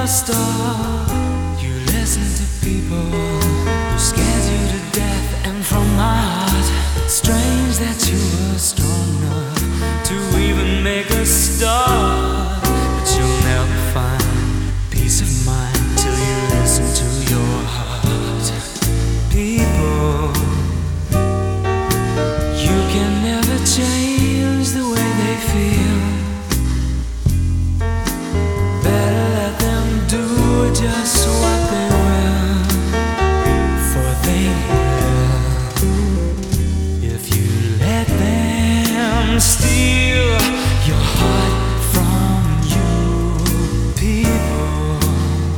your star. You listen to people who scared you to death, and from my heart, strange that you were strong enough to even make a start. But you'll never find peace of mind till you listen to your heart. People, you can never change the way they feel. Better let them do just what they will, for they will. If you let them steal your heart from you, people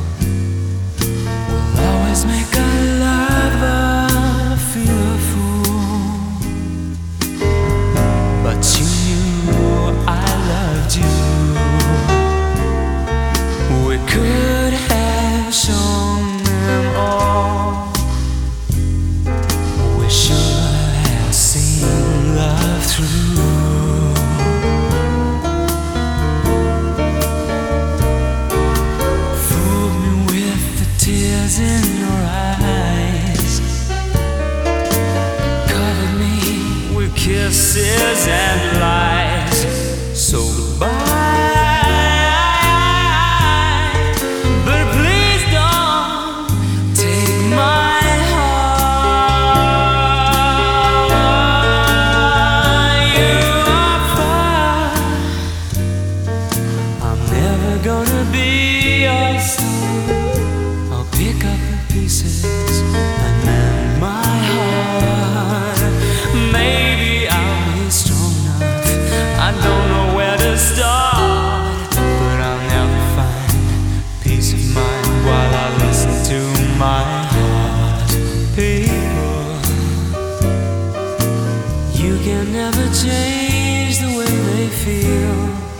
will always make a lover feel a fool. But you knew I loved you. We could have shown them all. We should have seen love through. Fooled me with the tears in your eyes, covered me with kisses and lies. So goodbye. Gonna be your son. I'll pick up the pieces and mend my heart. Maybe I'll be strong enough. I don't know where to start, but I'll never find peace of mind while I listen to my heart. People, you can never change the way they feel.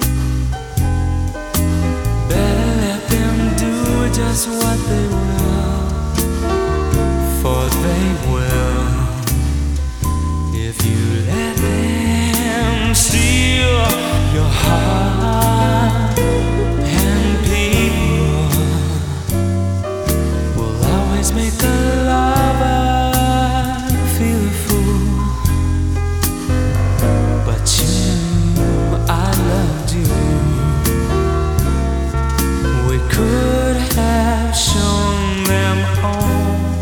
Just what they will, for they will. If you let them steal your heart, and people will always make a lover feel a fool. But you knew I loved you. We could have shown them all.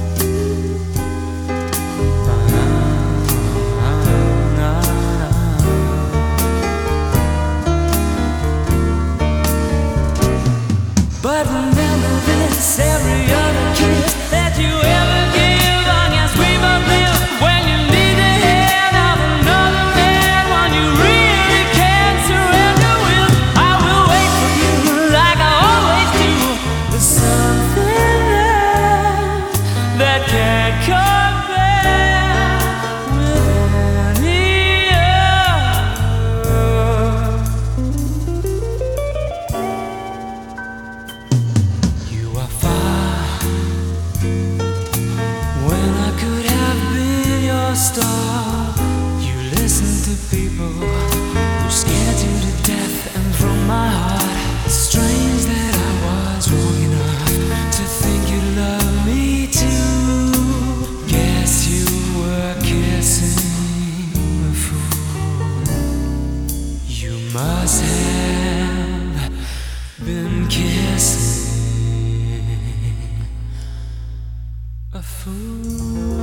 But remember this, every other kiss that you ever give, long as we both live. When you need the hand of another man, when you really can't surrender with, I will wait for you like I always do. There's something that can't compare with any other. You are far when I could have been your star. You listen to people who scared you to death, and from my heart, it's strange that I was wrong enough to think you love me too. Guess you were kissing a fool. You must have been kissing a fool.